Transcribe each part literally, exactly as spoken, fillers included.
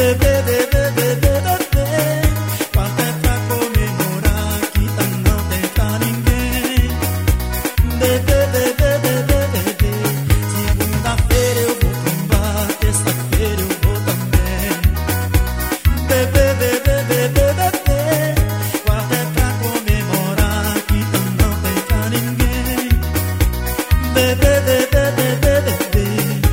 Bebê, bebê, bebê, bebê. Quarta é pra comemorar, quinta não tem pra ninguém. Bebê, bebê, bebê, bebê. Segunda-feira eu vou trombar, terça-feira eu vou também. Bebê, bebê, bebê, bebê. Quarta é pra comemorar, quinta não tem pra ninguém. Bebê, bebê, bebê, bebê.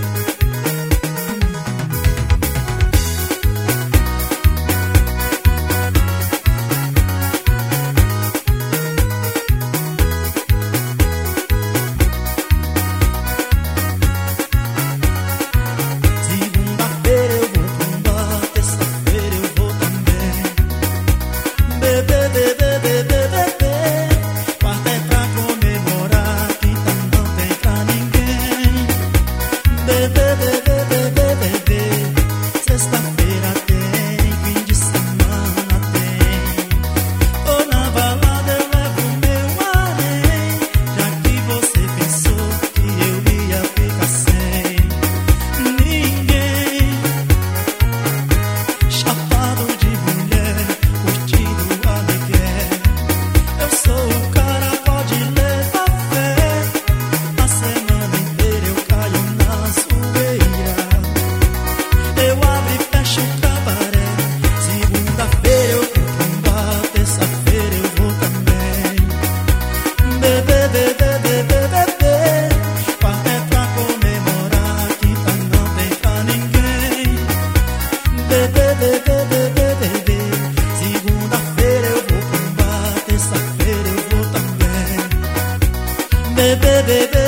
Segunda-feira eu vou trombar, terça-feira eu vou também. Bebê, bebê, bebê, bebê. Quarta é pra comemorar, quinta não tem pra ninguém. Bebê, bebê, bebê, bebê. Sexta-feira tem, fim de semana tem. Tô na balada, eu levo meu além. Já que você pensou que eu ia ficar sem ninguém. Chapado de mulher, curtindo alegre. Eu sou o cara, pode levar fé. A semana inteira eu caio na zoeira. Eu abro e fecho o cabaré. Segunda-feira eu vou trombar, terça-feira eu vou também. Bebê, bebê, bebê, bebê. Quarta é pra comemorar, quinta não tem pra ninguém. Bebê, bebê, bebê, bebê. Segunda-feira eu vou trombar, terça-feira eu vou também. Bebê, bebê,